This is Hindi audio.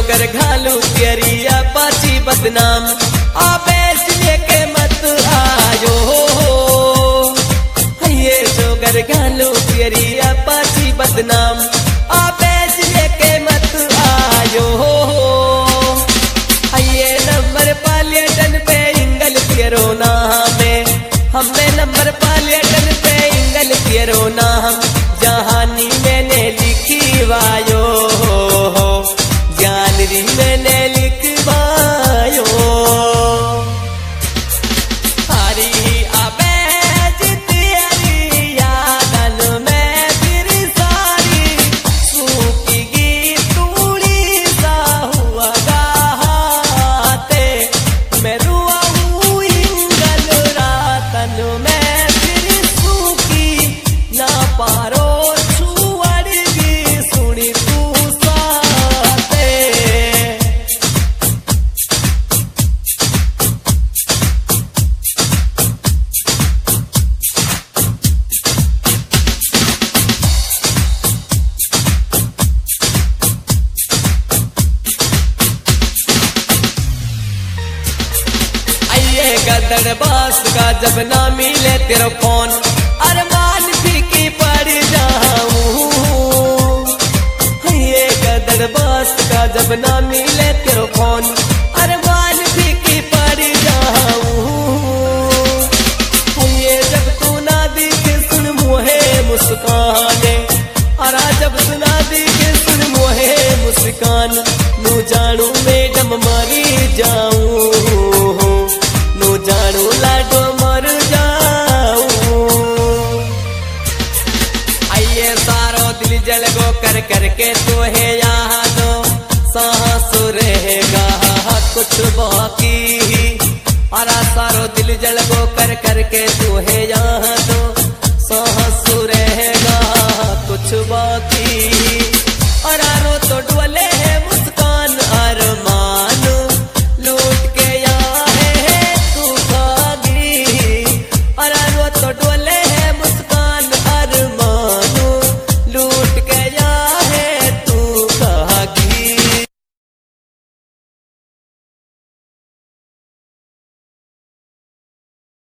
जोगर घालू तेरिया पाची बदनाम आवेश लेके मत आयो ये जोगर घालू तेरिया पाची बदनाम आवेश लेके मत आयो ये नंबर पालियटन पे इंगल तेरो नाम हमें नंबर पालियटन पे इंगल तेरो नाम जहानी मैंने लिखी वायो जानरी मैंने लिखवायो हरी आवेश तेरी यादन में फिर सारी सूखी तूड़ी सा हुआ गाते मैं रुआ हुई इंगल रातन में फिर सूखी ना पारो गदर बास का जब ना मिले तेरा फोन अरमान फीकी पड़ जाऊं ये गदर बास का जब ना मिले तेरा फोन अरमान फीकी पड़ जाऊं ये जब तू ना दिखे सुन मुहे मुस्काने अरा जब सुना दिखे सुन मुहे मुस्कान नू जानू मैडम मरी जाऊं जानू लाडो मर जाऊं आइए सारो दिल जल गो कर करके तो है यहाँ तो सांस रहेगा कुछ बाकी अरा सारो दिल जल गो कर करके तो है यहाँ